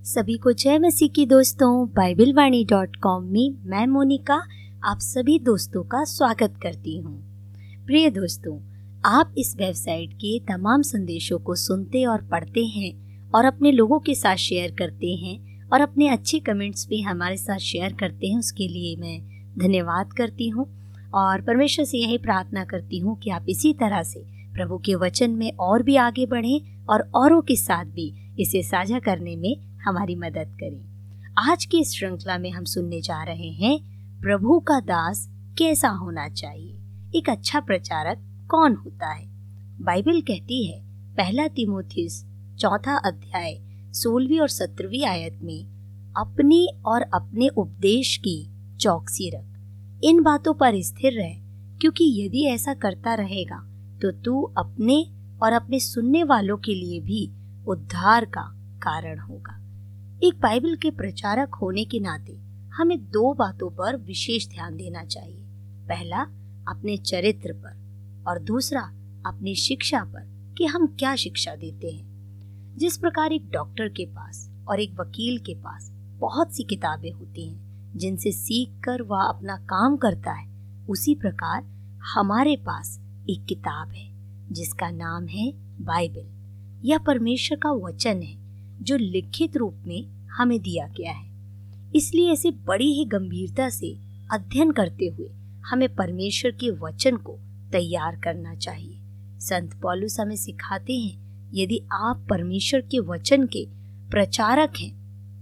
सभी को जय मसीह की दोस्तों। BibleWani.com में मैं मोनिका आप सभी दोस्तों का स्वागत करती हूँ। प्रिय दोस्तों, आप इस वेबसाइट के तमाम संदेशों को सुनते और पढ़ते हैं और अपने लोगों के साथ शेयर करते हैं और अपने अच्छे कमेंट्स भी हमारे साथ शेयर करते हैं। उसके लिए मैं धन्यवाद करती हूँ और परमेश्वर से यही प्रार्थना करती हूँ कि आप इसी तरह से प्रभु के वचन में और भी आगे बढ़ें और औरों के साथ भी इसे साझा करने में हमारी मदद करें। आज की इस श्रृंखला में हम सुनने जा रहे हैं प्रभु का दास कैसा होना चाहिए, एक अच्छा प्रचारक कौन होता है। बाइबल कहती है पहला तीमुथियुस 4 अध्याय 16वीं और 17वीं आयत में, अपनी और अपने उपदेश की चौकसी रख, इन बातों पर स्थिर रह, क्योंकि यदि ऐसा करता रहेगा तो तू अपने और अपने सुनने वालों के लिए भी उद्धार का कारण होगा। एक बाइबल के प्रचारक होने के नाते हमें 2 बातों पर विशेष ध्यान देना चाहिए। पहला, अपने चरित्र पर और दूसरा, अपनी शिक्षा पर कि हम क्या शिक्षा देते हैं। जिस प्रकार एक डॉक्टर के पास और एक वकील के पास बहुत सी किताबें होती हैं जिनसे सीख कर वह अपना काम करता है, उसी प्रकार हमारे पास एक किताब है जिसका नाम है बाइबल। यह परमेश्वर का वचन है जो लिखित रूप में हमें दिया गया है। इसलिए इसे बड़ी ही गंभीरता से अध्ययन करते हुए हमें परमेश्वर के वचन को तैयार करना चाहिए। संत पौलुस हमें सिखाते हैं, यदि आप परमेश्वर के वचन के प्रचारक हैं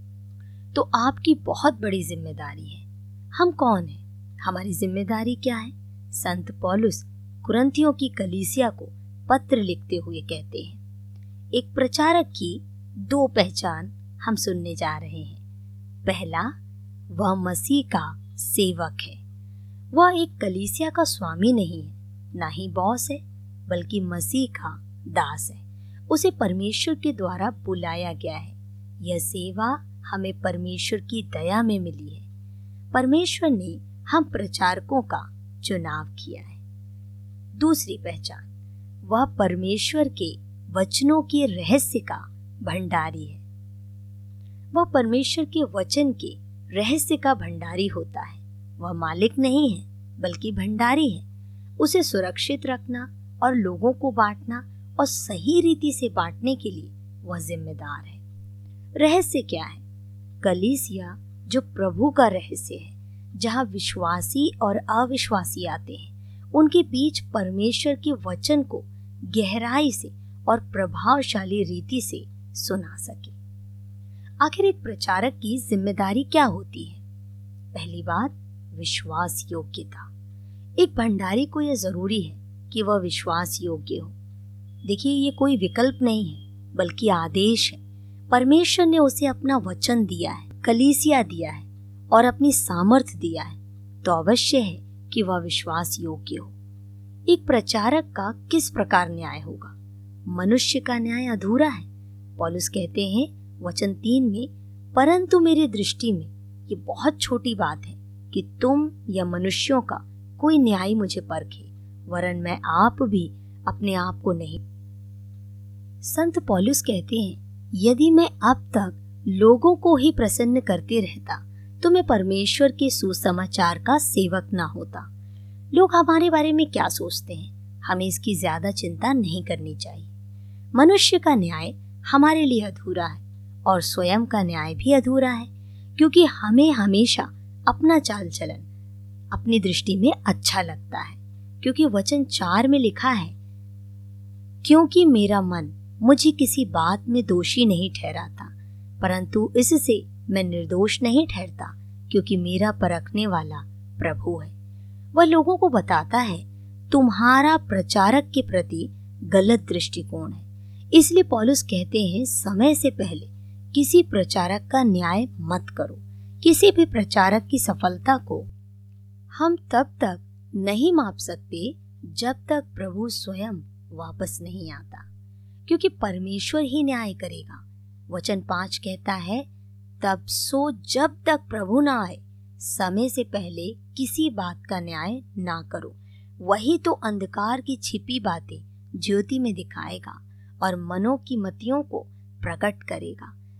तो आपकी बहुत बड़ी जिम्मेदारी है। हम कौन हैं? हमारी जिम्मेदारी क्या है? संत पौलुस कुरिन्थियों की कलीसिया को पत्र लिखते हुए कहते हैं, एक प्रचारक की 2 पहचान हम सुनने जा रहे हैं। पहला, वह मसीह का सेवक है। वह एक कलीसिया का स्वामी नहीं है, ना ही बॉस है, बल्कि मसीह का दास है। उसे परमेश्वर के द्वारा बुलाया गया है। यह सेवा हमें परमेश्वर की दया में मिली है। परमेश्वर ने हम प्रचारकों का चुनाव किया है। दूसरी पहचान, वह परमेश्वर के वचनों के रहस्य का भंडारी है। वह परमेश्वर के वचन के रहस्य का भंडारी होता है। वह मालिक नहीं है, बल्कि भंडारी है। उसे सुरक्षित रखना और लोगों को बांटना और सही रीति से बांटने के लिए वह जिम्मेदार है। रहस्य क्या है? कलीसिया जो प्रभु का रहस्य है, जहाँ विश्वासी और अविश्वासी आते हैं, उनके बीच परमेश्वर के वचन को गहराई से और प्रभावशाली रीति से सुना सके। आखिर एक प्रचारक की जिम्मेदारी क्या होती है? पहली बात, विश्वास योग्यता। एक भंडारी को यह जरूरी है कि वह विश्वास योग्य हो। देखिए, ये कोई विकल्प नहीं है, बल्कि आदेश है। परमेश्वर ने उसे अपना वचन दिया है, कलीसिया दिया है और अपनी सामर्थ दिया है, तो अवश्य है कि वह विश्वास योग्य हो। एक प्रचारक का किस प्रकार न्याय होगा? मनुष्य का न्याय अधूरा है। पौलुस कहते हैं वचन 3 में, परंतु मेरी दृष्टि में ये बहुत छोटी बात है कि तुम या मनुष्यों का कोई न्याय मुझे परखे, वरन मैं आप भी अपने आप को नहीं। संत पौलुस कहते हैं, यदि मैं अब तक लोगों को ही प्रसन्न करते रहता तो मैं परमेश्वर के सुसमाचार का सेवक ना होता। लोग हमारे बारे में क्या सोचते हैं, हमें इसकी ज्यादा चिंता नहीं करनी चाहिए। मनुष्य का न्याय हमारे लिए अधूरा है और स्वयं का न्याय भी अधूरा है, क्योंकि हमें हमेशा अपना चाल चलन अपनी दृष्टि में अच्छा लगता है। क्योंकि वचन 4 में लिखा है, क्योंकि मेरा मन मुझे किसी बात में दोषी नहीं ठहराता, परंतु इससे मैं निर्दोष नहीं ठहरता, क्योंकि मेरा परखने वाला प्रभु है। वह लोगों को बताता है तुम्हारा प्रचारक के प्रति गलत दृष्टिकोण है। इसलिए पौलुस कहते हैं, समय से पहले किसी प्रचारक का न्याय मत करो। किसी भी प्रचारक की सफलता को हम तब तक नहीं माप सकते जब तक प्रभु स्वयं वापस नहीं आता, क्योंकि परमेश्वर ही न्याय करेगा। वचन 5 कहता है, तब सो जब तक प्रभु ना आए, समय से पहले किसी बात का न्याय ना करो। वही तो अंधकार की छिपी बातें ज्योति में दिखाएगा और मनों की मतियों को प्रकट करेगा।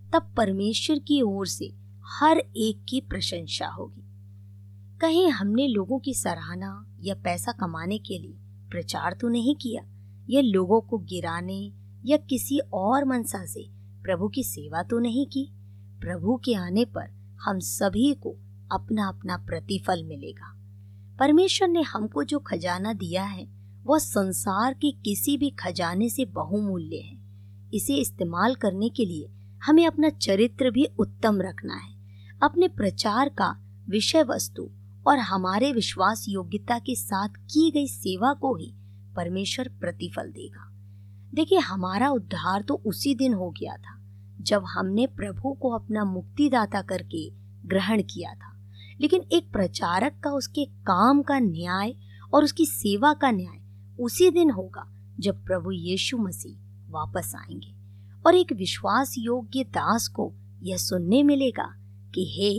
तब परमेश्वर की ओर से हर एक की प्रशंसा होगी। कहीं हमने लोगों की सराहना या पैसा कमाने के लिए प्रचार तो नहीं किया, या लोगों को गिराने या किसी और मनसा से प्रभु की सेवा तो नहीं की। प्रभु के आने पर हम सभी को अपना अपना प्रतिफल मिलेगा। परमेश्वर ने हमको जो खजाना दिया है वह संसार के किसी भी खजाने से बहुमूल्य है। इसे इस्तेमाल करने के लिए हमें अपना चरित्र भी उत्तम रखना है। अपने प्रचार का विषय वस्तु और हमारे विश्वास योग्यता के साथ की गई सेवा को ही परमेश्वर प्रतिफल देगा। देखिए, हमारा उद्धार तो उसी दिन हो गया था जब हमने प्रभु को अपना मुक्तिदाता करके ग्रहण किया था। लेकिन एक प्रचारक का उसके काम का न्याय और उसकी सेवा का न्याय उसी दिन होगा जब प्रभु यीशु मसीह वापस आएंगे, और एक विश्वास योग्य दास को यह सुनने मिलेगा कि हे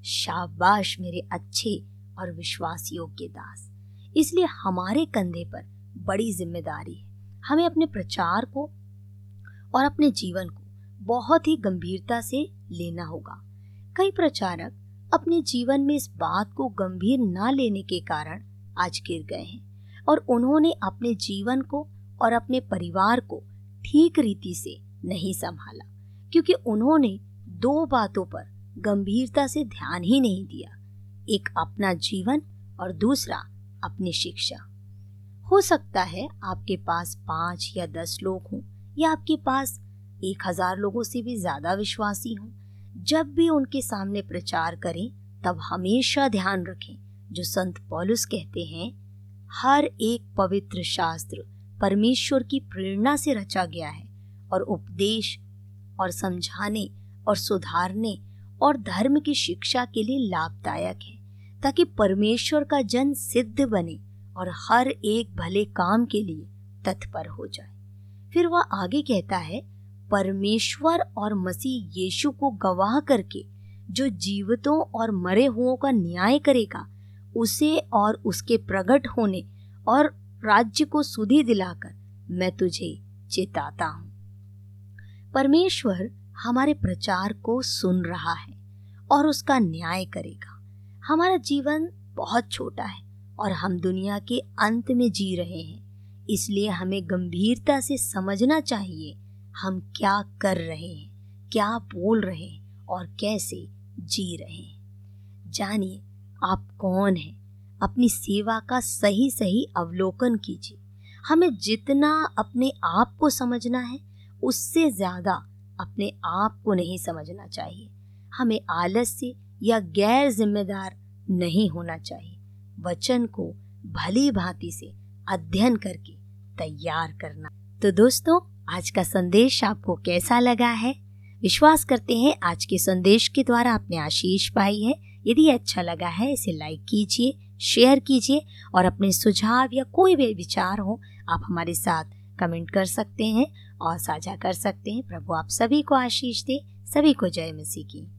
शाबाश मेरे अच्छे और विश्वास योग्य दास। इसलिए हमारे कंधे पर बड़ी जिम्मेदारी है। हमें अपने प्रचार को और अपने जीवन को बहुत ही गंभीरता से लेना होगा। कई प्रचारक अपने जीवन में इस बात को गंभीर ना लेने के कारण आज गिर गए हैं, और उन्होंने अपने जीवन को और अपने परिवार को ठीक रीति से नहीं संभाला, क्योंकि उन्होंने दो बातों पर गंभीरता से ध्यान ही नहीं दिया। एक अपना जीवन और दूसरा अपनी शिक्षा। हो सकता है आपके पास 5 या 10 लोग हों, या आपके पास 1000 लोगों से भी ज्यादा विश्वासी हों। जब भी उनके सामने प्रचार करें तब हमेशा ध्यान रखें जो संत पौलुस कहते हैं, हर एक पवित्र शास्त्र परमेश्वर की प्रेरणा से रचा गया है और उपदेश और समझाने और सुधारने और धर्म की शिक्षा के लिए लाभदायक है, ताकि परमेश्वर का जन सिद्ध बने और हर एक भले काम के लिए तत्पर हो जाए। फिर वह आगे कहता है, परमेश्वर और मसीह यीशु को गवाह करके जो जीवितों और मरे हुओं का न्याय करेगा, उसे और उसके प्रकट होने और राज्य को सुधि दिलाकर मैं तुझे चेताता हूँ। परमेश्वर हमारे प्रचार को सुन रहा है और उसका न्याय करेगा। हमारा जीवन बहुत छोटा है और हम दुनिया के अंत में जी रहे हैं, इसलिए हमें गंभीरता से समझना चाहिए हम क्या कर रहे हैं, क्या बोल रहे हैं और कैसे जी रहे हैं। जानिए आप कौन हैं, अपनी सेवा का सही सही अवलोकन कीजिए। हमें जितना अपने आप को समझना है उससे ज्यादा अपने आप को नहीं समझना चाहिए। हमें आलस्य या गैर जिम्मेदार नहीं होना चाहिए। वचन को भली भांति से अध्ययन करके तैयार करना। तो दोस्तों, आज का संदेश आपको कैसा लगा है? विश्वास करते हैं आज के संदेश के द्वारा आपने आशीष पाई है। यदि अच्छा लगा है इसे लाइक कीजिए, शेयर कीजिए और अपने सुझाव या कोई भी विचार हो आप हमारे साथ कमेंट कर सकते हैं और साझा कर सकते हैं। प्रभु आप सभी को आशीष दे। सभी को जय मसीह की।